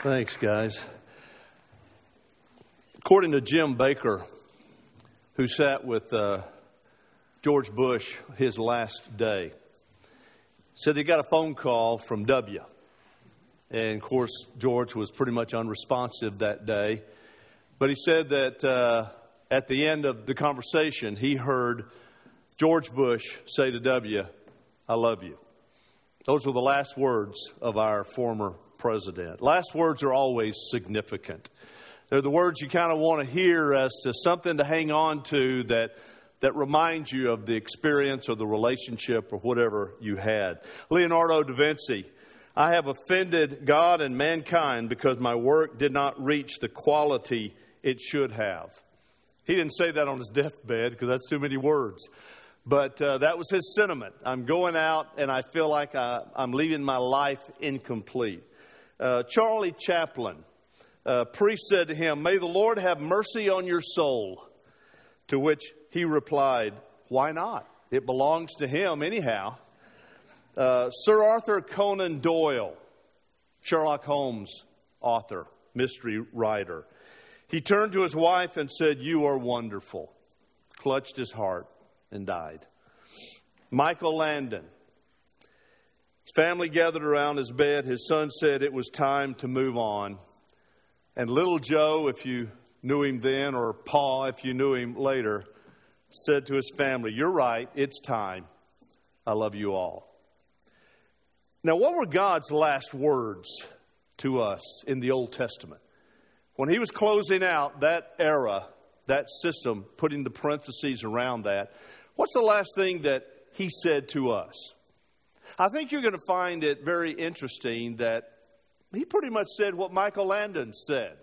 Thanks, guys. According to Jim Baker, who sat with George Bush his last day, said they got a phone call from W. And, of course, George was pretty much unresponsive that day. But he said that at the end of the conversation, he heard George Bush say to W, "I love you." Those were the last words of our former president. Last words are always significant. They're the words you kind of want to hear as to something to hang on to that reminds you of the experience or the relationship or whatever you had. Leonardo da Vinci, "I have offended God and mankind because my work did not reach the quality it should have." He didn't say that on his deathbed because that's too many words. But that was his sentiment. I'm going out and I feel like I'm leaving my life incomplete. Charlie Chaplin, priest said to him, "May the Lord have mercy on your soul." To which he replied, "Why not? It belongs to him anyhow." Sir Arthur Conan Doyle, Sherlock Holmes author, mystery writer. He turned to his wife and said, "You are wonderful," clutched his heart and died. Michael Landon. His family gathered around his bed. His son said it was time to move on. And little Joe, if you knew him then, or Pa, if you knew him later, said to his family, "You're right, it's time. I love you all." Now, what were God's last words to us in the Old Testament? When he was closing out that era, that system, putting the parentheses around that, what's the last thing that he said to us? I think you're going to find it very interesting that he pretty much said what Michael Landon said.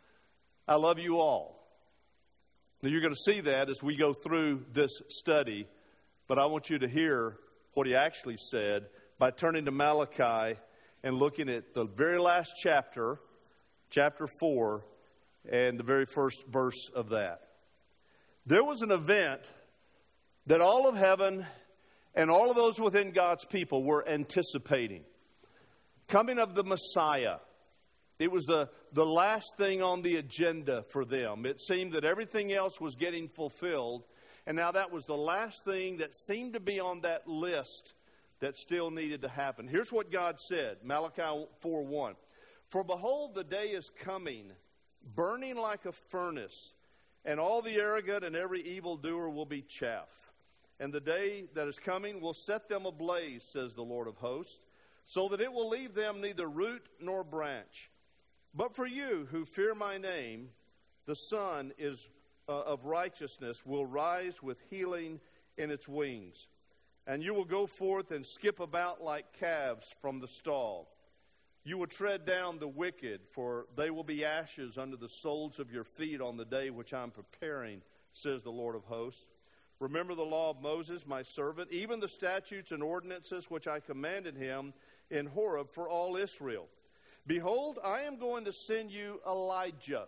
"I love you all." Now, you're going to see that as we go through this study, but I want you to hear what he actually said by turning to Malachi and looking at the very last chapter, chapter 4, and the very first verse of that. There was an event that all of heaven and all of those within God's people were anticipating. Coming of the Messiah. It was the last thing on the agenda for them. It seemed that everything else was getting fulfilled, and now that was the last thing that seemed to be on that list that still needed to happen. Here's what God said, Malachi 4:1. "For behold, the day is coming, burning like a furnace, and all the arrogant and every evildoer will be chaff. And the day that is coming will set them ablaze, says the Lord of hosts, so that it will leave them neither root nor branch. But for you who fear my name, the sun of righteousness will rise with healing in its wings. And you will go forth and skip about like calves from the stall. You will tread down the wicked, for they will be ashes under the soles of your feet on the day which I'm preparing, says the Lord of hosts. Remember the law of Moses, my servant, even the statutes and ordinances which I commanded him in Horeb for all Israel. Behold, I am going to send you Elijah,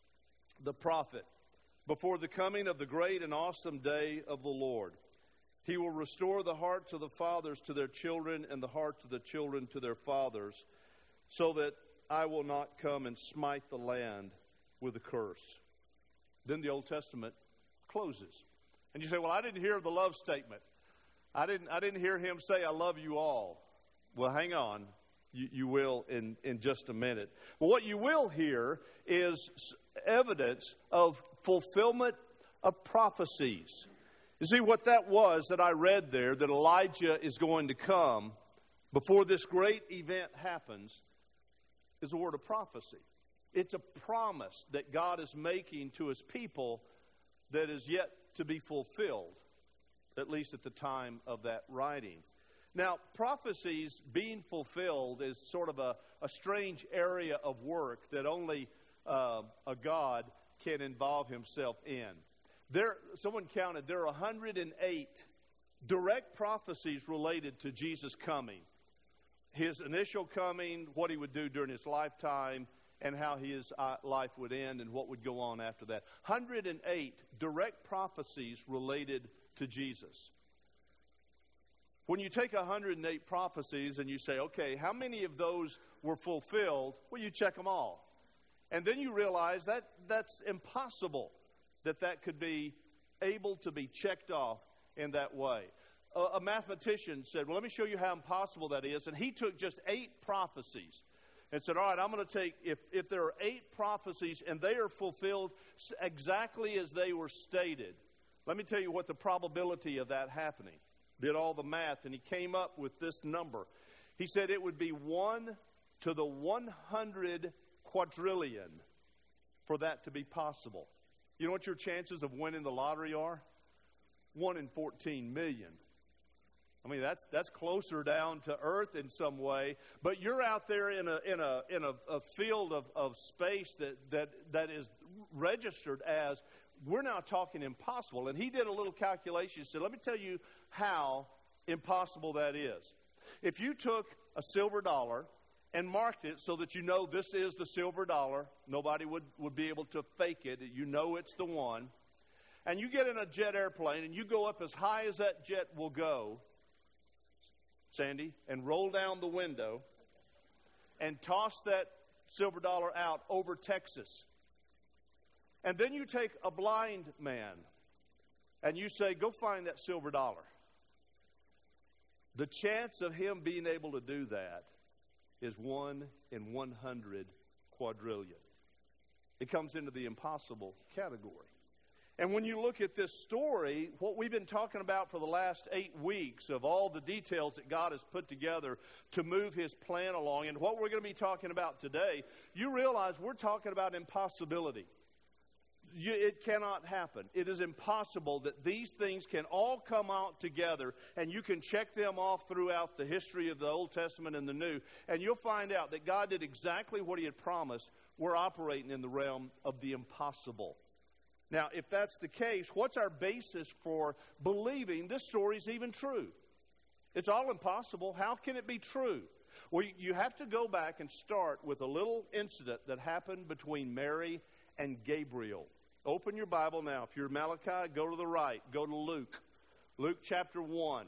the prophet, before the coming of the great and awesome day of the Lord. He will restore the hearts of the fathers to their children and the hearts of the children to their fathers, so that I will not come and smite the land with a curse." Then the Old Testament closes. And you say, "Well, I didn't hear the love statement. I didn't hear him say, 'I love you all.'" Well, hang on. You will in just a minute. But what you will hear is evidence of fulfillment of prophecies. You see, what that was that I read there, that Elijah is going to come before this great event happens, is a word of prophecy. It's a promise that God is making to his people that is yet to be fulfilled, at least at the time of that writing. Now, prophecies being fulfilled is sort of a strange area of work that only a God can involve himself in. Someone counted, there are 108 direct prophecies related to Jesus coming. His initial coming, what he would do during his lifetime, and how his life would end and what would go on after that. 108 direct prophecies related to Jesus. When you take 108 prophecies and you say, okay, how many of those were fulfilled? Well, you check them all. And then you realize that that's impossible, that could be able to be checked off in that way. A mathematician said, well, let me show you how impossible that is. And he took just 8 prophecies and said, all right, I'm going to take, if there are 8 prophecies and they are fulfilled exactly as they were stated, let me tell you what the probability of that happening. Did all the math, and he came up with this number. He said it would be 1 to the 100 quadrillion for that to be possible. You know what your chances of winning the lottery are? 1 in 14 million. I mean, that's closer down to earth in some way, but you're out there in a field of space that is registered as, we're now talking impossible. And he did a little calculation. He said, let me tell you how impossible that is. If you took a silver dollar and marked it so that you know this is the silver dollar, nobody would be able to fake it. You know it's the one. And you get in a jet airplane and you go up as high as that jet will go, Sandy, and roll down the window and toss that silver dollar out over Texas. And then you take a blind man and you say, go find that silver dollar. The chance of him being able to do that is 1 in 100 quadrillion. It comes into the impossible category. And when you look at this story, what we've been talking about for the last 8 weeks of all the details that God has put together to move His plan along, and what we're going to be talking about today, you realize we're talking about impossibility. It cannot happen. It is impossible that these things can all come out together, and you can check them off throughout the history of the Old Testament and the New, and you'll find out that God did exactly what He had promised. We're operating in the realm of the impossible. Now, if that's the case, what's our basis for believing this story is even true? It's all impossible. How can it be true? Well, you have to go back and start with a little incident that happened between Mary and Gabriel. Open your Bible now. If you're Malachi, go to the right. Go to Luke. Luke chapter 1.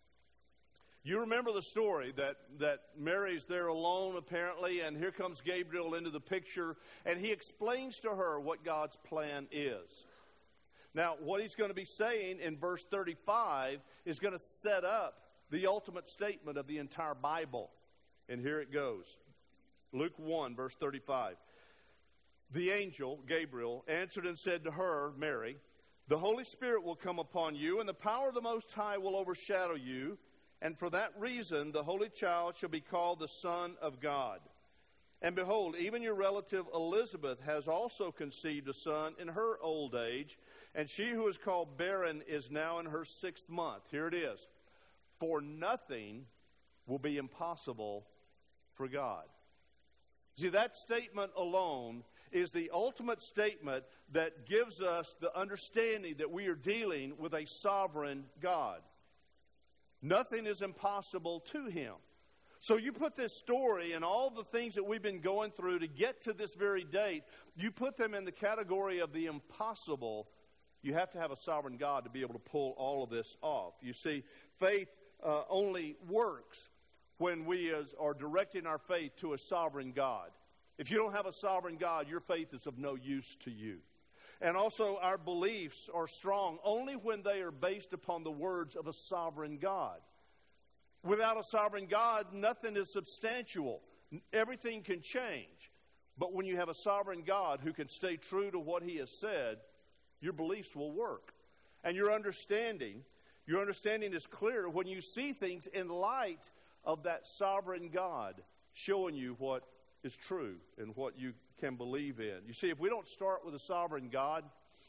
You remember the story that Mary's there alone, apparently, and here comes Gabriel into the picture, and he explains to her what God's plan is. Now, what he's going to be saying in verse 35 is going to set up the ultimate statement of the entire Bible. And here it goes. Luke 1, verse 35. The angel, Gabriel, answered and said to her, Mary, the Holy Spirit will come upon you, and the power of the Most High will overshadow you. And for that reason, the Holy Child shall be called the Son of God. And behold, even your relative Elizabeth has also conceived a son in her old age. And she who is called barren is now in her 6th month. Here it is. For nothing will be impossible for God. See, that statement alone is the ultimate statement that gives us the understanding that we are dealing with a sovereign God. Nothing is impossible to Him. So you put this story and all the things that we've been going through to get to this very date, you put them in the category of the impossible. You have to have a sovereign God to be able to pull all of this off. You see, faith only works when we are directing our faith to a sovereign God. If you don't have a sovereign God, your faith is of no use to you. And also our beliefs are strong only when they are based upon the words of a sovereign God. Without a sovereign God, nothing is substantial. Everything can change. But when you have a sovereign God who can stay true to what He has said, your beliefs will work. And your understanding is clear when you see things in light of that sovereign God showing you what is true and what you can believe in. You see, if we don't start with a sovereign God,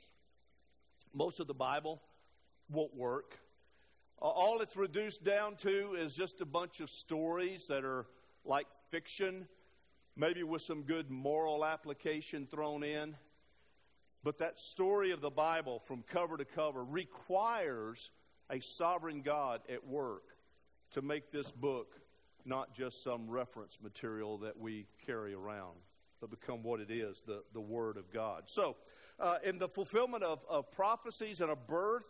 most of the Bible won't work. All it's reduced down to is just a bunch of stories that are like fiction, maybe with some good moral application thrown in. But that story of the Bible from cover to cover requires a sovereign God at work to make this book not just some reference material that we carry around, but become what it is, the Word of God. So, in the fulfillment of prophecies and a birth,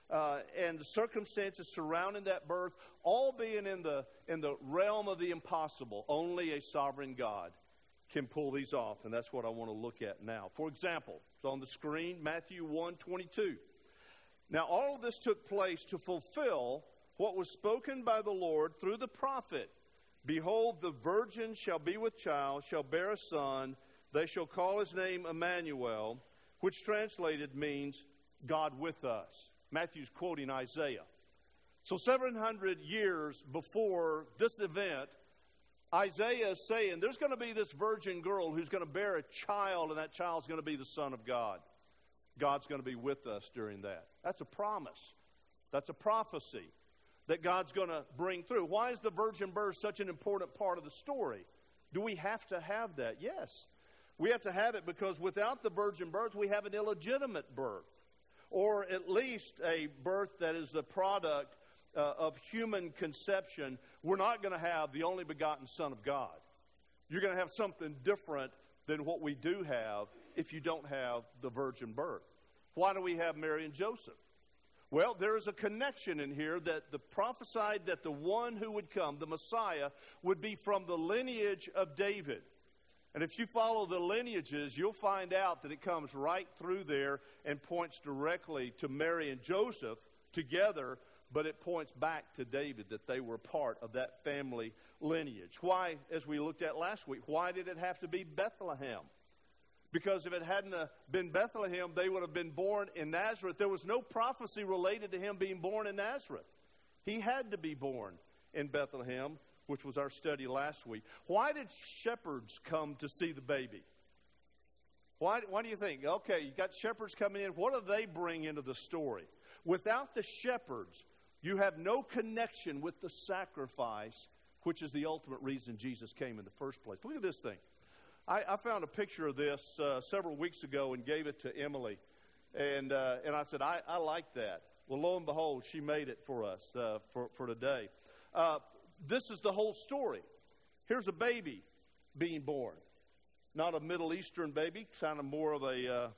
and the circumstances surrounding that birth, all being in the realm of the impossible. Only a sovereign God can pull these off, and that's what I want to look at now. For example, it's on the screen, Matthew 1:22. Now all of this took place to fulfill what was spoken by the Lord through the prophet. Behold, the virgin shall be with child, shall bear a son. They shall call his name Emmanuel, which translated means God with us. Matthew's quoting Isaiah. So 700 years before this event, Isaiah is saying there's going to be this virgin girl who's going to bear a child, and that child's going to be the Son of God. God's going to be with us during that. That's a promise. That's a prophecy that God's going to bring through. Why is the virgin birth such an important part of the story? Do we have to have that? Yes. We have to have it because without the virgin birth, we have an illegitimate birth, or at least a birth that is the product of human conception. We're not going to have the only begotten Son of God. You're going to have something different than what we do have if you don't have the virgin birth. Why do we have Mary and Joseph? Well, there is a connection in here that the prophesied that the one who would come, the Messiah, would be from the lineage of David. And if you follow the lineages, you'll find out that it comes right through there and points directly to Mary and Joseph together, but it points back to David, that they were part of that family lineage. Why, as we looked at last week, why did it have to be Bethlehem? Because if it hadn't been Bethlehem, they would have been born in Nazareth. There was no prophecy related to him being born in Nazareth. He had to be born in Bethlehem, which was our study last week. Why did shepherds come to see the baby? Why do you think? Okay, you got shepherds coming in. What do they bring into the story? Without the shepherds, you have no connection with the sacrifice, which is the ultimate reason Jesus came in the first place. Look at this thing. I found a picture of this several weeks ago and gave it to Emily. And I said, I like that. Well, lo and behold, she made it for us for today. This is the whole story. Here's a baby being born. Not a Middle Eastern baby, kind of more of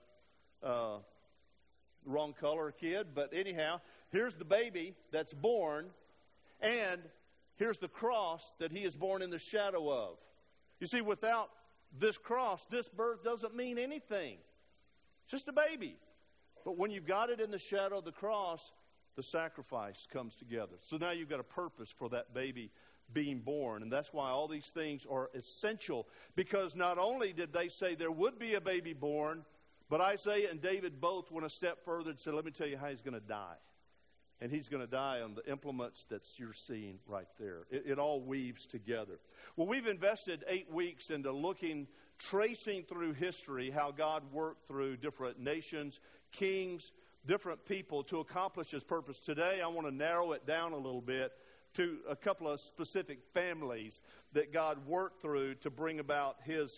a wrong color kid. But anyhow, here's the baby that's born, and here's the cross that he is born in the shadow of. You see, without this cross, this birth doesn't mean anything. It's just a baby. But when you've got it in the shadow of the cross, the sacrifice comes together. So now you've got a purpose for that baby being born. And that's why all these things are essential. Because not only did they say there would be a baby born, but Isaiah and David both went a step further and said, let me tell you how he's going to die. And he's going to die on the implements that you're seeing right there. It all weaves together. Well, we've invested 8 weeks into tracing through history how God worked through different nations, kings, different people to accomplish His purpose. Today, I want to narrow it down a little bit to a couple of specific families that God worked through to bring about His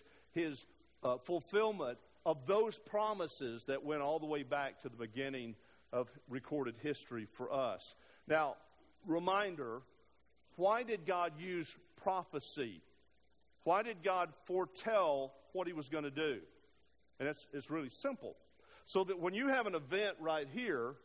fulfillment of those promises that went all the way back to the beginning of recorded history for us. Now, reminder, why did God use prophecy? Why did God foretell what He was going to do? And it's really simple. So that when you have an event right here,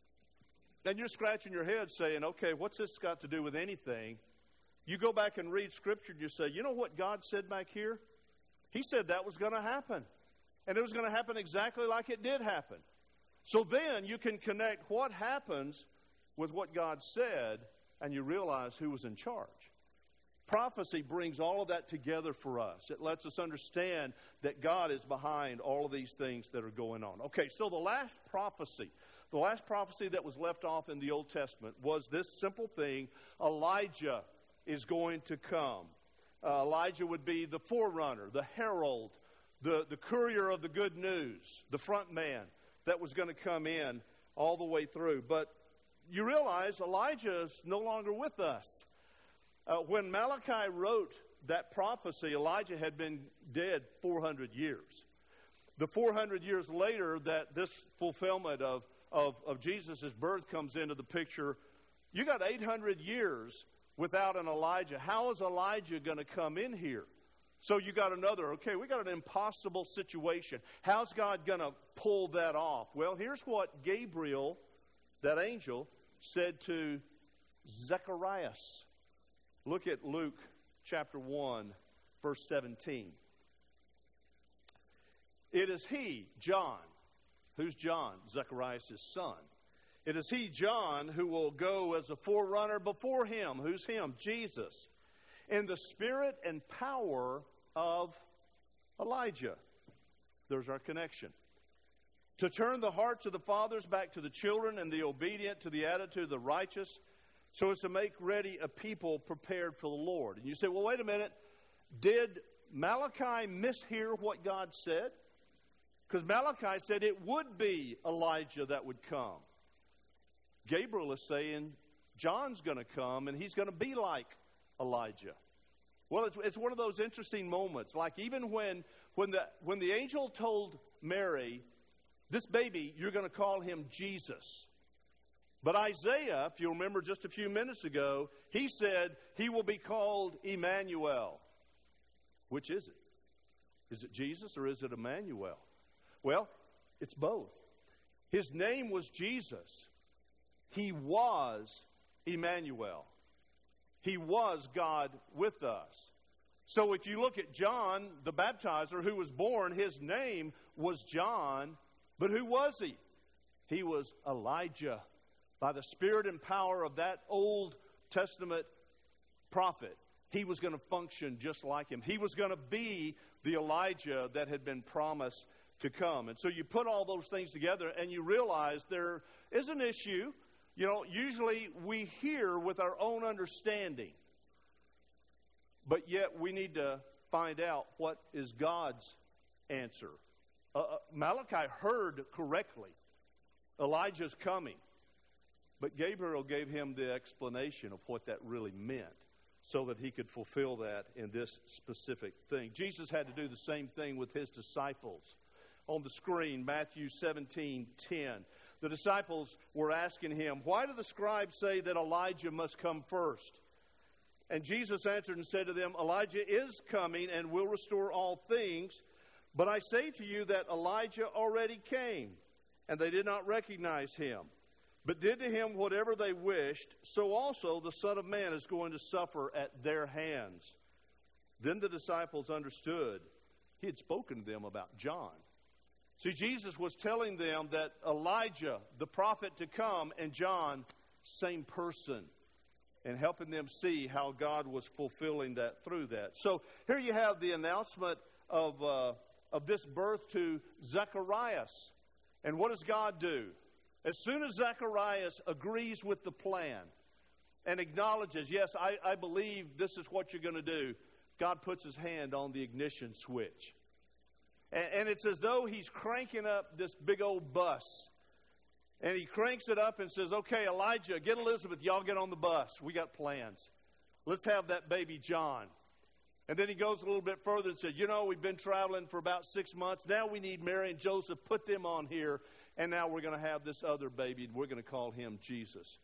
and you're scratching your head saying, okay, what's this got to do with anything? You go back and read Scripture and you say, you know what God said back here? He said that was going to happen. And it was going to happen exactly like it did happen. So then you can connect what happens with what God said, and you realize who was in charge. Prophecy brings all of that together for us. It lets us understand that God is behind all of these things that are going on. Okay, so the last prophecy that was left off in the Old Testament was this simple thing: Elijah is going to come. Elijah would be the forerunner, the herald, the courier of the good news, the front man that was going to come in all the way through. But you realize Elijah is no longer with us. When Malachi wrote that prophecy, Elijah had been dead 400 years. The 400 years later that this fulfillment of Jesus' birth comes into the picture, you got 800 years without an Elijah. How is Elijah going to come in here? So you got we got an impossible situation. How's God going to pull that off? Well, here's what Gabriel that angel said to Zacharias. Look at Luke chapter 1, verse 17. It is he, John. Who's John? Zacharias' son. It is he, John, who will go as a forerunner before him. Who's him? Jesus. In the spirit and power of Elijah. There's our connection. To turn the hearts of the fathers back to the children and the obedient to the attitude of the righteous, so as to make ready a people prepared for the Lord. And you say, well, wait a minute. Did Malachi mishear what God said? Because Malachi said it would be Elijah that would come. Gabriel is saying John's going to come and he's going to be like Elijah. Well, it's one of those interesting moments. Like even when the angel told Mary, this baby, you're going to call him Jesus. But Isaiah, if you remember just a few minutes ago, he said he will be called Emmanuel. Which is it? Is it Jesus or is it Emmanuel? Well, it's both. His name was Jesus. He was Emmanuel. He was God with us. So if you look at John, the baptizer who was born, his name was John. But who was he? He was Elijah. By the spirit and power of that Old Testament prophet, he was going to function just like him. He was going to be the Elijah that had been promised to come. And so you put all those things together and you realize there is an issue. You know, usually we hear with our own understanding. But yet we need to find out what is God's answer. Malachi heard correctly. Elijah's coming. But Gabriel gave him the explanation of what that really meant so that he could fulfill that in this specific thing. Jesus had to do the same thing with his disciples. On the screen, Matthew 17:10. The disciples were asking him, why do the scribes say that Elijah must come first? And Jesus answered and said to them, Elijah is coming and will restore all things. But I say to you that Elijah already came, and they did not recognize him, but did to him whatever they wished. So also the Son of Man is going to suffer at their hands. Then the disciples understood he had spoken to them about John. See, Jesus was telling them that Elijah, the prophet to come, and John, same person, and helping them see how God was fulfilling that through that. So here you have the announcement of this birth to Zacharias. And what does God do? As soon as Zacharias agrees with the plan and acknowledges, yes, I believe this is what you're going to do, God puts his hand on the ignition switch. And it's as though he's cranking up this big old bus. And he cranks it up and says, okay, Elijah, get Elizabeth, y'all get on the bus. We got plans. Let's have that baby John. And then he goes a little bit further and said, you know, we've been traveling for about 6 months. Now we need Mary and Joseph. Put them on here. And now we're going to have this other baby. And we're going to call him Jesus.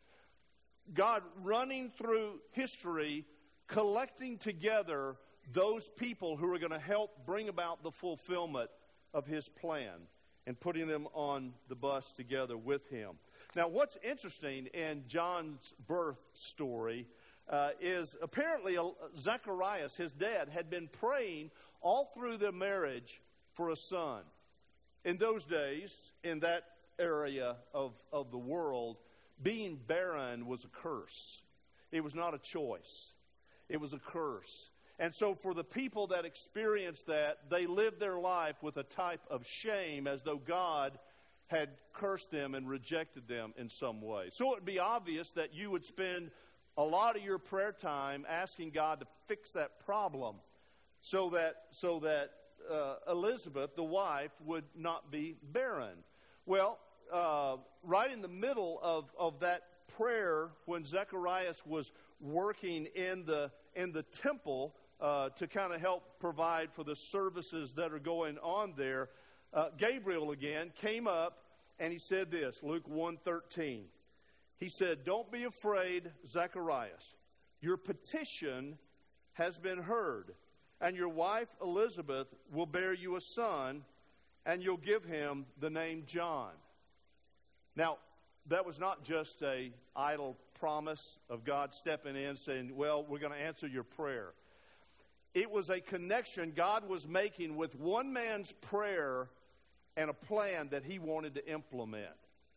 God running through history, collecting together those people who are going to help bring about the fulfillment of his plan and putting them on the bus together with him. Now, what's interesting in John's birth story is apparently Zacharias, his dad, had been praying all through their marriage for a son. In those days, in that area of the world, being barren was a curse. It was not a choice. It was a curse. And so for the people that experienced that, they lived their life with a type of shame as though God had cursed them and rejected them in some way. So it would be obvious that you would spend a lot of your prayer time asking God to fix that problem so that Elizabeth, the wife, would not be barren. Well, right in the middle of that prayer, when Zacharias was working in the temple to kind of help provide for the services that are going on there, Gabriel again came up and he said this, Luke 1:13. He said, don't be afraid, Zacharias. Your petition has been heard, and your wife Elizabeth will bear you a son, and you'll give him the name John. Now, that was not just an idle promise of God stepping in saying, well, we're going to answer your prayer. It was a connection God was making with one man's prayer and a plan that he wanted to implement.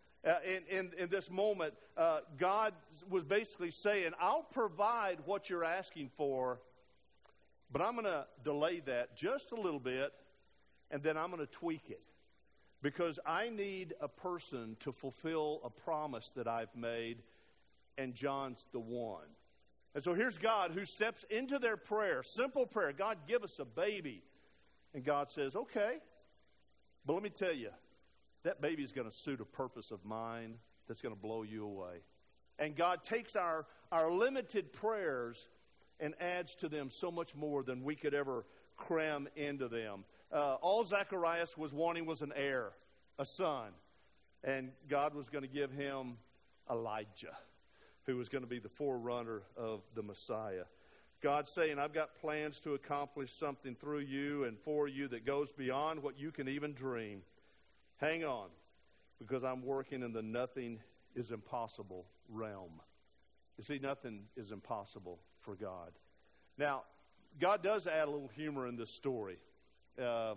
In this moment, God was basically saying, I'll provide what you're asking for, but I'm going to delay that just a little bit, and then I'm going to tweak it. Because I need a person to fulfill a promise that I've made, and John's the one. And so here's God who steps into their prayer, simple prayer. God, give us a baby. And God says, okay, but let me tell you, that baby is going to suit a purpose of mine that's going to blow you away. And God takes our limited prayers and adds to them so much more than we could ever cram into them. All Zacharias was wanting was an heir, a son. And God was going to give him Elijah, who was going to be the forerunner of the Messiah. God's saying, I've got plans to accomplish something through you and for you that goes beyond what you can even dream. Hang on, because I'm working in the nothing is impossible realm. You see, nothing is impossible for God. Now, God does add a little humor in this story. Now,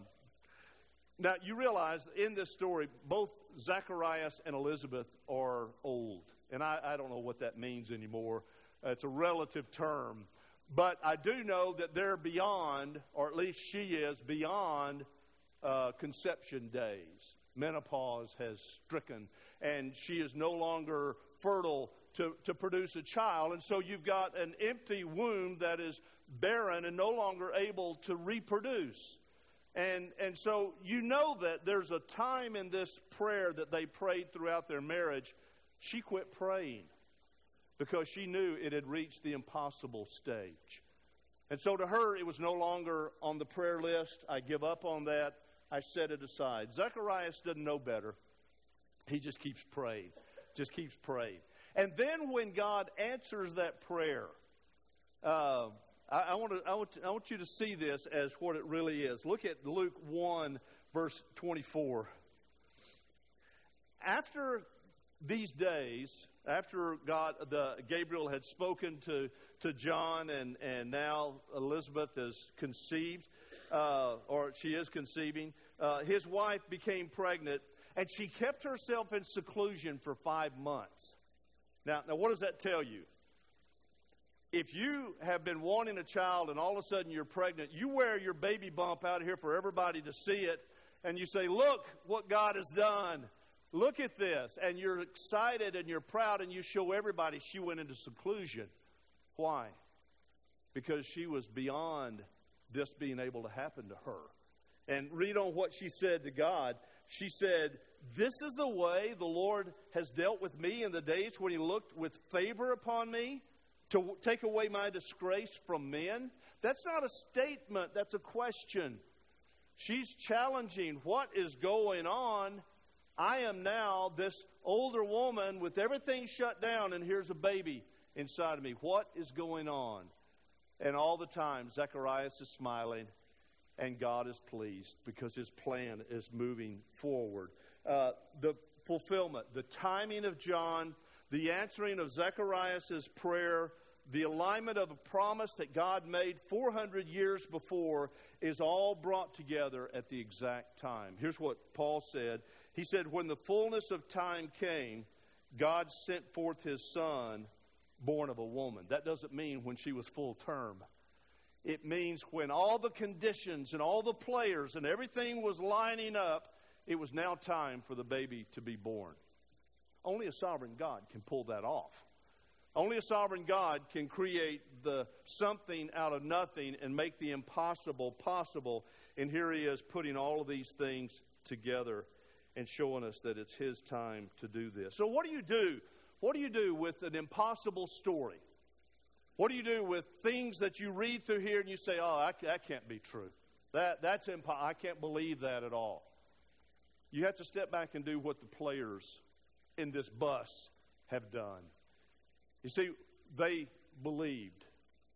you realize in this story, both Zacharias and Elizabeth are old. And I don't know what that means anymore. It's a relative term. But I do know that they're beyond, or at least she is, beyond conception days. Menopause has stricken, and she is no longer fertile to produce a child. And so you've got an empty womb that is barren and no longer able to reproduce. And so you know that there's a time in this prayer that they prayed throughout their marriage. She quit praying because she knew it had reached the impossible stage. And so to her, it was no longer on the prayer list. I give up on that. I set it aside. Zacharias doesn't know better. He just keeps praying. Just keeps praying. And then when God answers that prayer, I want you to see this as what it really is. Look at Luke 1, verse 24. After these days, after Gabriel had spoken to John, and now Elizabeth is conceived, or she is conceiving, his wife became pregnant, and she kept herself in seclusion for 5 months. Now, what does that tell you? If you have been wanting a child and all of a sudden you're pregnant, you wear your baby bump out here for everybody to see it, and you say, look what God has done. Look at this. And you're excited and you're proud, and you show everybody she went into seclusion. Why? Because she was beyond this being able to happen to her. And read on what she said to God. She said, this is the way the Lord has dealt with me in the days when He looked with favor upon me to take away my disgrace from men. That's not a statement, that's a question. She's challenging what is going on. I am now this older woman with everything shut down, and here's a baby inside of me. What is going on? And all the time, Zacharias is smiling, and God is pleased because His plan is moving forward. The fulfillment, the timing of John, the answering of Zacharias' prayer, the alignment of a promise that God made 400 years before is all brought together at the exact time. Here's what Paul said. He said, when the fullness of time came, God sent forth His Son, born of a woman. That doesn't mean when she was full term. It means when all the conditions and all the players and everything was lining up, it was now time for the baby to be born. Only a sovereign God can pull that off. Only a sovereign God can create the something out of nothing and make the impossible possible. And here He is putting all of these things together and showing us that it's His time to do this. So what do you do? What do you do with an impossible story? What do you do with things that you read through here and you say, oh, that can't be true. That's impossible. I can't believe that at all. You have to step back and do what the players in this bus have done. You see, they believed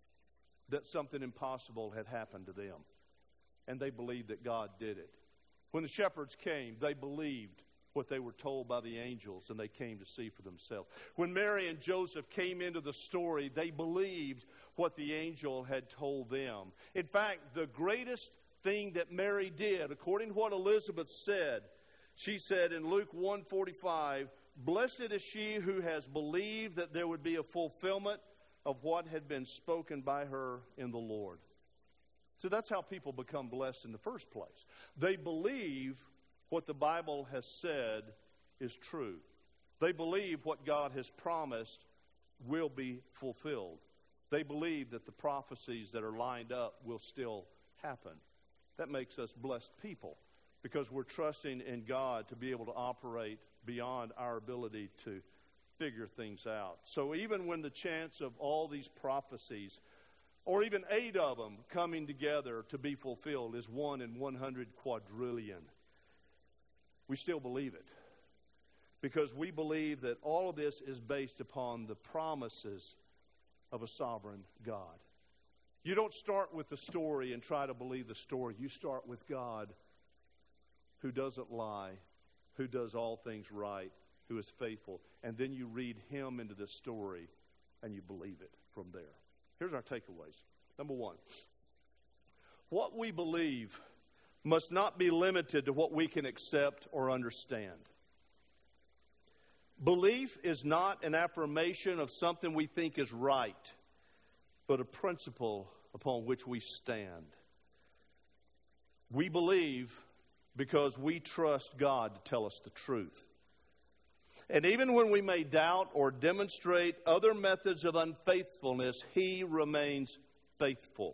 that something impossible had happened to them. And they believed that God did it. When the shepherds came, they believed what they were told by the angels, and they came to see for themselves. When Mary and Joseph came into the story, they believed what the angel had told them. In fact, the greatest thing that Mary did, according to what Elizabeth said, she said in Luke 1:45, "Blessed is she who has believed that there would be a fulfillment of what had been spoken by her in the Lord." So that's how people become blessed in the first place. They believe what the Bible has said is true. They believe what God has promised will be fulfilled. They believe that the prophecies that are lined up will still happen. That makes us blessed people because we're trusting in God to be able to operate beyond our ability to figure things out. So even when the chance of all these prophecies, or even 8 of them coming together to be fulfilled, is 1 in 100 quadrillion, we still believe it. Because we believe that all of this is based upon the promises of a sovereign God. You don't start with the story and try to believe the story. You start with God, who doesn't lie, who does all things right, who is faithful. And then you read Him into the story and you believe it from there. Here's our takeaways. Number 1, what we believe must not be limited to what we can accept or understand. Belief is not an affirmation of something we think is right, but a principle upon which we stand. We believe because we trust God to tell us the truth. And even when we may doubt or demonstrate other methods of unfaithfulness, He remains faithful.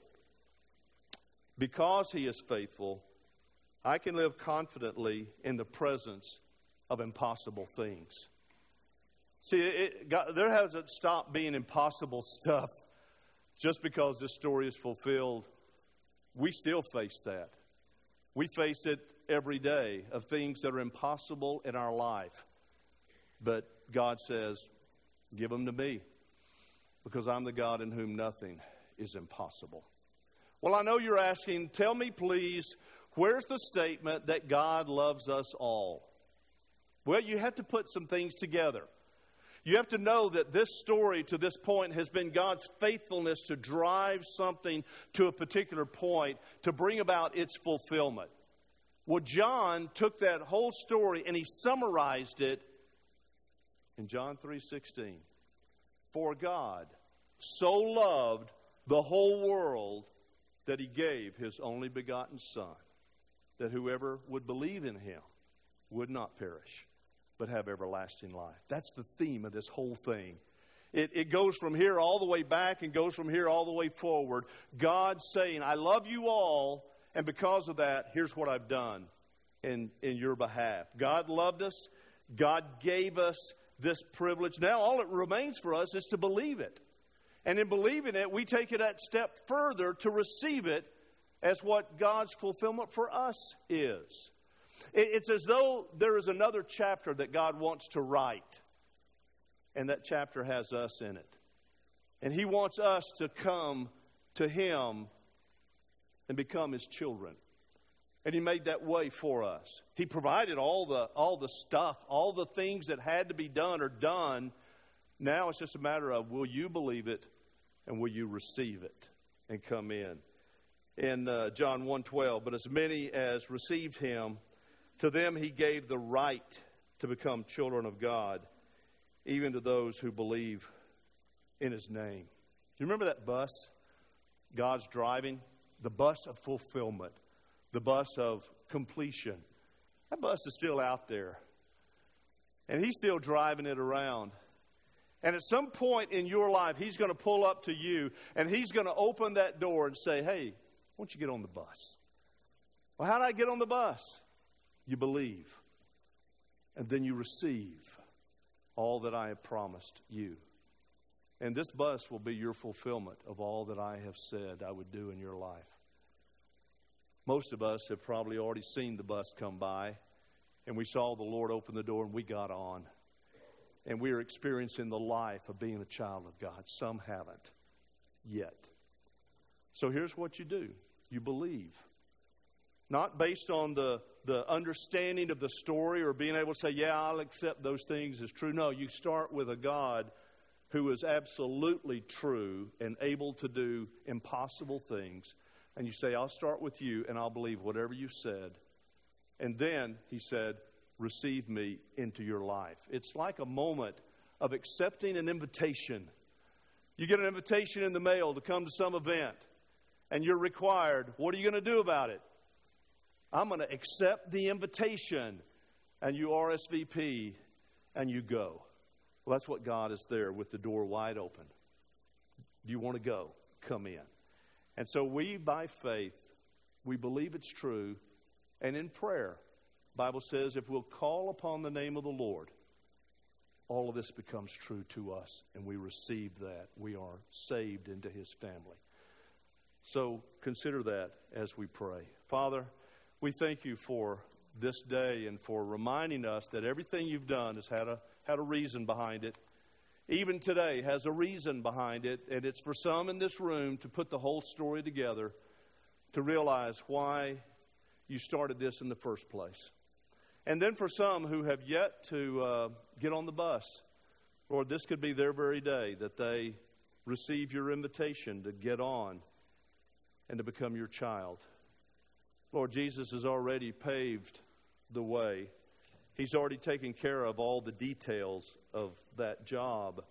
Because He is faithful, I can live confidently in the presence of impossible things. See, there hasn't stopped being impossible stuff just because this story is fulfilled. We still face that. We face it every day of things that are impossible in our life. But God says, give them to me, because I'm the God in whom nothing is impossible. Well, I know you're asking, tell me please, where's the statement that God loves us all? Well, you have to put some things together. You have to know that this story to this point has been God's faithfulness to drive something to a particular point to bring about its fulfillment. Well, John took that whole story and he summarized it in John 3:16. For God so loved the whole world that He gave His only begotten Son, that whoever would believe in Him would not perish, but have everlasting life. That's the theme of this whole thing. It goes from here all the way back and goes from here all the way forward. God saying, I love you all, and because of that, here's what I've done in your behalf. God loved us. God gave us this privilege. Now all it remains for us is to believe it. And in believing it, we take it that step further to receive it as what God's fulfillment for us is. It's as though there is another chapter that God wants to write. And that chapter has us in it. And He wants us to come to Him and become His children. And He made that way for us. He provided all the stuff, all the things that had to be done are done. Now it's just a matter of, will you believe it and will you receive it and come in? In John 1:12, but as many as received Him, to them He gave the right to become children of God, even to those who believe in His name. Do you remember that bus God's driving? The bus of fulfillment. The bus of completion. That bus is still out there. And He's still driving it around. And at some point in your life, He's going to pull up to you and He's going to open that door and say, hey, why don't you get on the bus? Well, how do I get on the bus? You believe. And then you receive all that I have promised you. And this bus will be your fulfillment of all that I have said I would do in your life. Most of us have probably already seen the bus come by, and we saw the Lord open the door and we got on. And we are experiencing the life of being a child of God. Some haven't yet. So here's what you do. You believe. Not based on the understanding of the story or being able to say, yeah, I'll accept those things as true. No, you start with a God who is absolutely true and able to do impossible things. And you say, I'll start with you and I'll believe whatever you said. And then, he said, receive me into your life. It's like a moment of accepting an invitation. You get an invitation in the mail to come to some event, and you're required. What are you going to do about it? I'm going to accept the invitation, and you RSVP, and you go. Well, that's what God is there with the door wide open. Do you want to go? Come in. And so we, by faith, we believe it's true, and in prayer, the Bible says if we'll call upon the name of the Lord, all of this becomes true to us, and we receive that. We are saved into His family. So consider that as we pray. Father, we thank you for this day and for reminding us that everything you've done has had a reason behind it. Even today has a reason behind it, and it's for some in this room to put the whole story together, to realize why you started this in the first place. And then for some who have yet to get on the bus, Lord, this could be their very day that they receive your invitation to get on and to become your child. Lord, Jesus has already paved the way. He's already taken care of all the details of that job.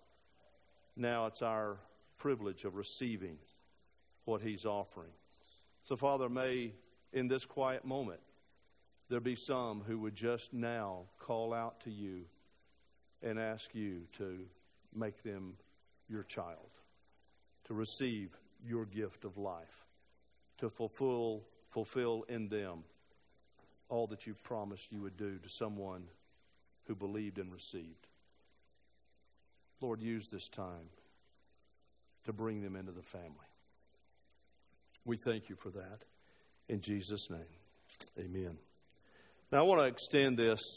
Now it's our privilege of receiving what He's offering. So, Father, may in this quiet moment there be some who would just now call out to you and ask you to make them your child, to receive your gift of life, to fulfill in them all that you've promised you would do to someone who believed and received. Lord, use this time to bring them into the family. We thank you for that. In Jesus' name, amen. Now, I want to extend this